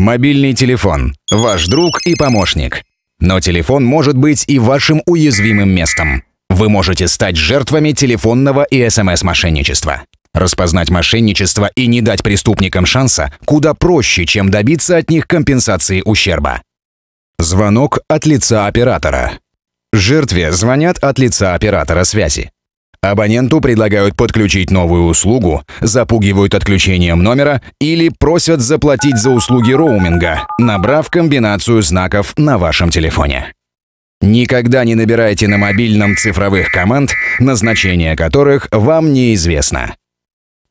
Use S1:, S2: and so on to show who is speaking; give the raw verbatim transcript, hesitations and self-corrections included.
S1: Мобильный телефон – ваш друг и помощник. Но телефон может быть и вашим уязвимым местом. Вы можете стать жертвами телефонного и эс эм эс-мошенничества. Распознать мошенничество и не дать преступникам шанса куда проще, чем добиться от них компенсации ущерба. Звонок от лица оператора. Жертве звонят от лица оператора связи. Абоненту предлагают подключить новую услугу, запугивают отключением номера или просят заплатить за услуги роуминга, набрав комбинацию знаков на вашем телефоне. Никогда не набирайте на мобильном цифровых команд, назначение которых вам неизвестно.